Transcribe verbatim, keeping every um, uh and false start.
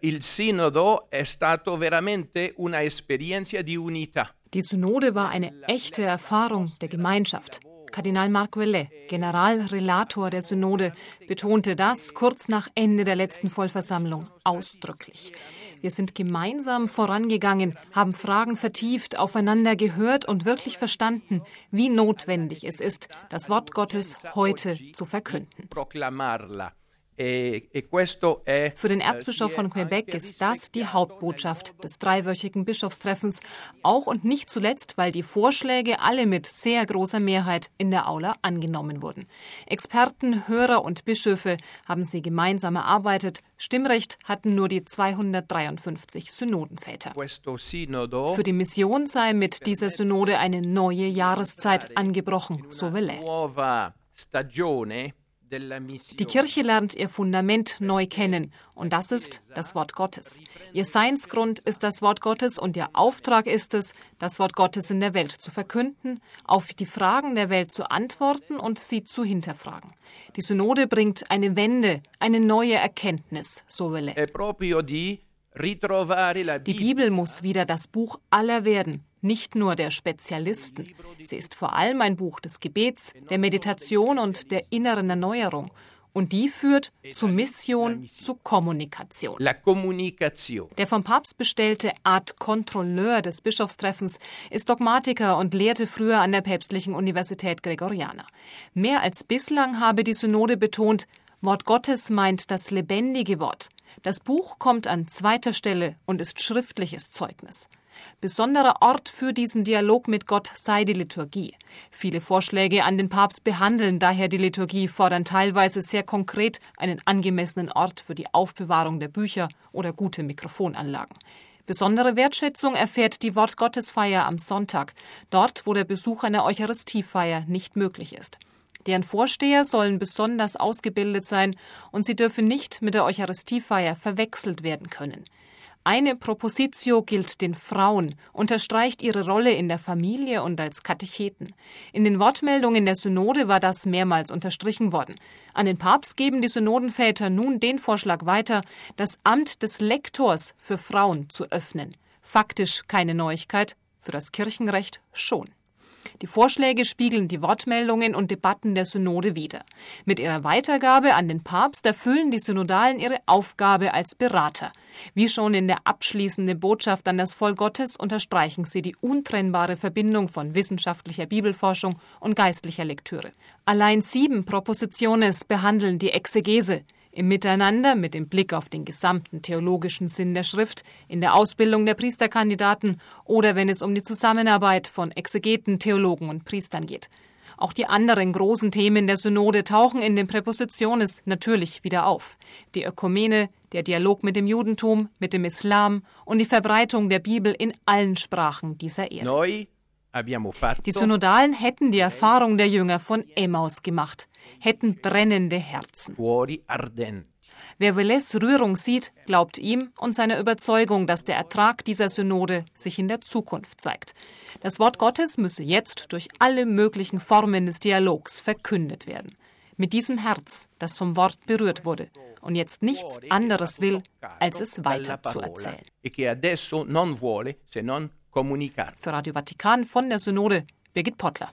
Il Sinodo è stato veramente una esperienza di unità. Die Synode war eine echte Erfahrung der Gemeinschaft. Kardinal Marc Ouellet, Generalrelator der Synode, betonte das kurz nach Ende der letzten Vollversammlung ausdrücklich. Wir sind gemeinsam vorangegangen, haben Fragen vertieft, aufeinander gehört und wirklich verstanden, wie notwendig es ist, das Wort Gottes heute zu verkünden. Für den Erzbischof von Quebec ist das die Hauptbotschaft des dreiwöchigen Bischofstreffens, auch und nicht zuletzt, weil die Vorschläge alle mit sehr großer Mehrheit in der Aula angenommen wurden. Experten, Hörer und Bischöfe haben sie gemeinsam erarbeitet. Stimmrecht hatten nur die zweihundertdreiundfünfzig Synodenväter. Für die Mission sei mit dieser Synode eine neue Jahreszeit angebrochen, so Ouellet. Die Kirche lernt ihr Fundament neu kennen und das ist das Wort Gottes. Ihr Seinsgrund ist das Wort Gottes und ihr Auftrag ist es, das Wort Gottes in der Welt zu verkünden, auf die Fragen der Welt zu antworten und sie zu hinterfragen. Die Synode bringt eine Wende, eine neue Erkenntnis, so Ouellet. Die Bibel muss wieder das Buch aller werden, nicht nur der Spezialisten. Sie ist vor allem ein Buch des Gebets, der Meditation und der inneren Erneuerung. Und die führt zu Mission, zu Kommunikation. Der vom Papst bestellte Art Controleur des Bischofstreffens ist Dogmatiker und lehrte früher an der Päpstlichen Universität Gregoriana. Mehr als bislang habe die Synode betont, Wort Gottes meint das lebendige Wort. Das Buch kommt an zweiter Stelle und ist schriftliches Zeugnis. Besonderer Ort für diesen Dialog mit Gott sei die Liturgie. Viele Vorschläge an den Papst behandeln daher die Liturgie, fordern teilweise sehr konkret einen angemessenen Ort für die Aufbewahrung der Bücher oder gute Mikrofonanlagen. Besondere Wertschätzung erfährt die Wortgottesfeier am Sonntag, dort, wo der Besuch einer Eucharistiefeier nicht möglich ist. Deren Vorsteher sollen besonders ausgebildet sein und sie dürfen nicht mit der Eucharistiefeier verwechselt werden können. Eine Propositio gilt den Frauen, unterstreicht ihre Rolle in der Familie und als Katecheten. In den Wortmeldungen der Synode war das mehrmals unterstrichen worden. An den Papst geben die Synodenväter nun den Vorschlag weiter, das Amt des Lektors für Frauen zu öffnen. Faktisch keine Neuigkeit, für das Kirchenrecht schon. Die Vorschläge spiegeln die Wortmeldungen und Debatten der Synode wider. Mit ihrer Weitergabe an den Papst erfüllen die Synodalen ihre Aufgabe als Berater. Wie schon in der abschließenden Botschaft an das Volk Gottes unterstreichen sie die untrennbare Verbindung von wissenschaftlicher Bibelforschung und geistlicher Lektüre. Allein sieben Propositiones behandeln die Exegese. Im Miteinander mit dem Blick auf den gesamten theologischen Sinn der Schrift, in der Ausbildung der Priesterkandidaten oder wenn es um die Zusammenarbeit von Exegeten, Theologen und Priestern geht. Auch die anderen großen Themen der Synode tauchen in den Präpositiones natürlich wieder auf. Die Ökumene, der Dialog mit dem Judentum, mit dem Islam und die Verbreitung der Bibel in allen Sprachen dieser Erde. Die Synodalen hätten die Erfahrung der Jünger von Emmaus gemacht, hätten brennende Herzen. Wer Ouellets Rührung sieht, glaubt ihm und seiner Überzeugung, dass der Ertrag dieser Synode sich in der Zukunft zeigt. Das Wort Gottes müsse jetzt durch alle möglichen Formen des Dialogs verkündet werden. Mit diesem Herz, das vom Wort berührt wurde und jetzt nichts anderes will, als es weiter zu erzählen. Für Radio Vatikan von der Synode, Birgit Pottler.